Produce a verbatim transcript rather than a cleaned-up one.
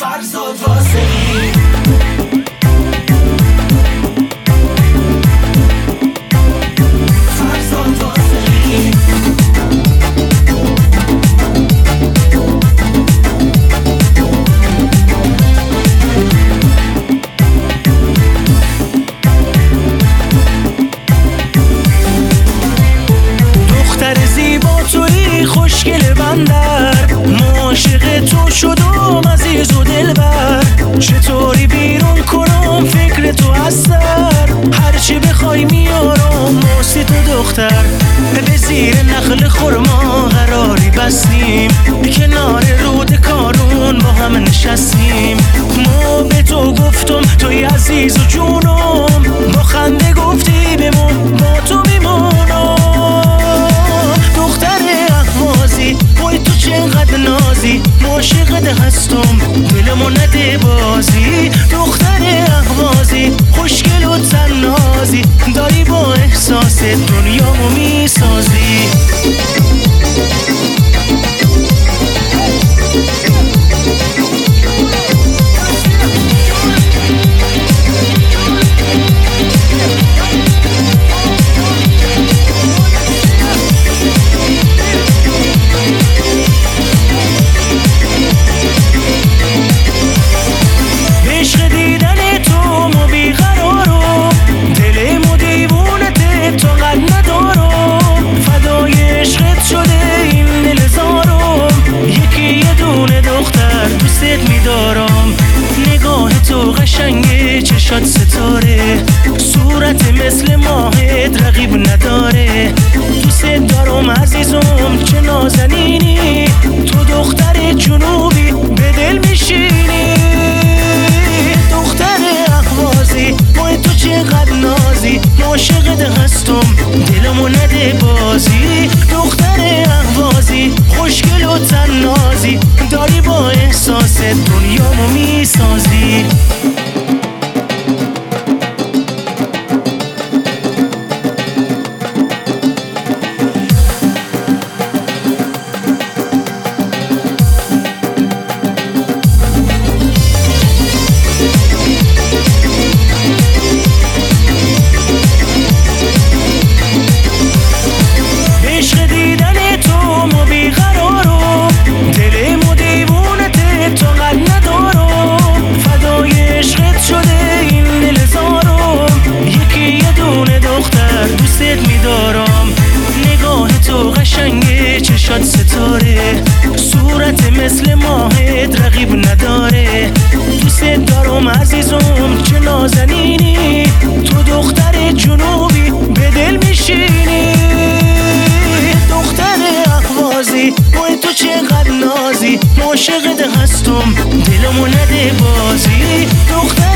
فرزاد واسقی. خوشگل بندر عاشق تو شدم عزیز و دلبر، چطوری بیرون کنم فکر تو از سر، هرچی بخوای میارم واسه تو دختر. به زیر نخل خرما قراری بستیم، کنار رود کارون با هم نشستیم. ما به تو گفتم توی عزیز و جونم، با خنده گفتی بمون با تو میمونم. وای تو چقدر نازی، عاشقت هستم دلمو نده بازی. دختر اهوازی خوشگل و تنازی، داری با احساس دنیامو میسازی. قشنگه چشات ستاره، صورت مثل ماهت رقیب نداره. دوست دارم عزیزم چه نازنینی، تو دختر جنوبی به دل میشینی. دختر اهوازی وای تو چقدر نازی، عاشقت هستم دلمو نده بازی. دختر اهوازی خوشگل و تنازی، داری با احساس دنیامو میسازی. قشنگه چشات ستاره، صورت مثل ماهت رقیب نداره. دوست دارم عزیزم چه نازنینی، تو دختر جنوبی به دل میشینی. دختر اهوازی وای تو چقدر نازی، عاشقت هستم دلمو نده بازی. دختر